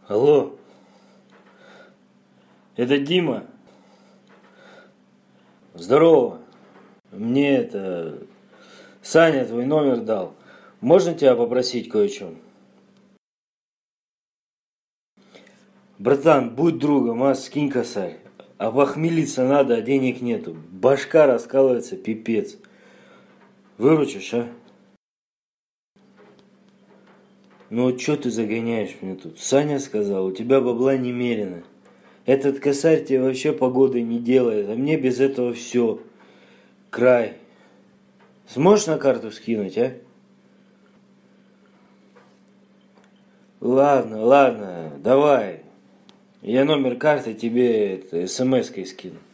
Алло, это Дима. Здорово. Мне Саня твой номер дал. Можно тебя попросить кое о чем? Братан, будь другом, скинь косарь. А похмелиться надо, а денег нету. Башка раскалывается, пипец. Выручишь, а? Ну чё ты загоняешь меня тут? Саня сказал, у тебя бабла немерено. Этот косарь тебе вообще погоды не делает, а мне без этого все. Край. Сможешь на карту скинуть, а? Ладно, давай. Я номер карты тебе смс-кой скину.